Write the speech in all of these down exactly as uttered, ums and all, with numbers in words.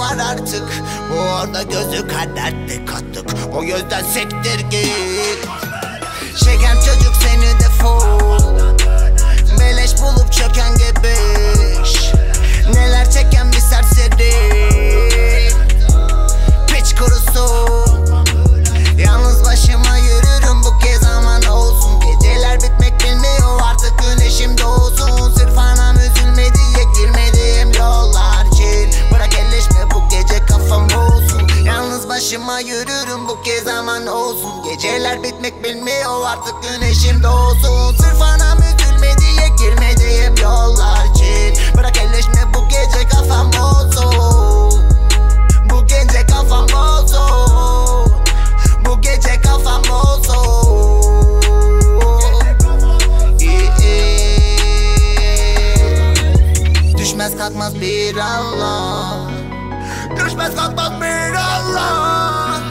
var artık. Bu orada gözü kararttı kattık. O yüzden siktir git. Şeker çocuk seni defol. Beleş bulup çöken gebeş. Neler çeken bir serseri. Piç kurusu. Yalnız başıma yürürüm bu kez aman olsun. Geceler bitmek bilmiyor artık güneşim doğsun. Sırf anam üzülme diye girmediğim yollar çil. Bırak elleşme bu gece kafam olsun. Yalnız başıma yürürüm bu kez aman olsun. Geceler bitmek bilmiyor artık güneşim doğsun. Sırf anam üzülme diye girmediğim yollar çil. Bırak elleşme bu gece kafam olsun. Bu gece kafam olsun. Bu gece kafam olsun. Düşmez kalkmaz bir Allah. Düşmez kalkmaz bir Allah.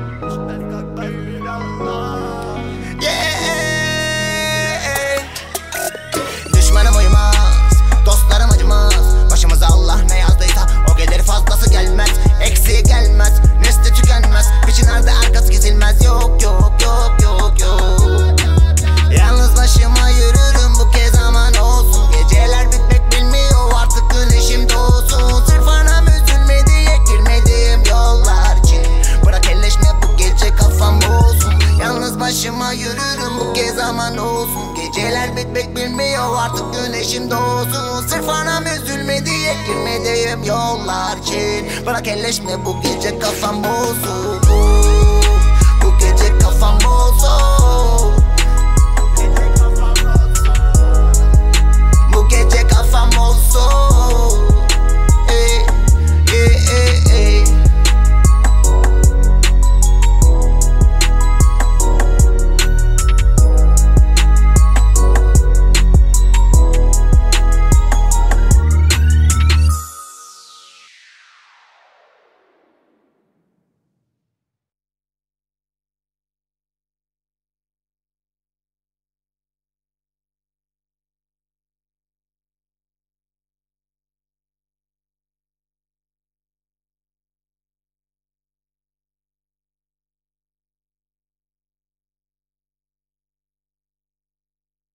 Yeah. Düşmanım uyumaz, dostlarım acımaz. Başımıza Allah ne yazdıysa o gelir, fazlası gelmez, eksiği gelmez, nesli tükenmez. Piçin nerede arkası kesilmez, yok yok yok yok yok. Yalnız başıma yürürüm bu kez aman olsun. Geceler bitmek bilmiyor artık güneşim doğsun. Sırf anam üzülme diye girmediğim yollar için. Bırak elleşme bu gece kafam olsun. Yalnız başıma yürürüm bu kez aman olsun. Geceler bitmek bilmiyor artık güneşim doğsun. Sırf anam üzülme diye girmediğim yollar için. Bırak elleşme bu gece kafam olsun.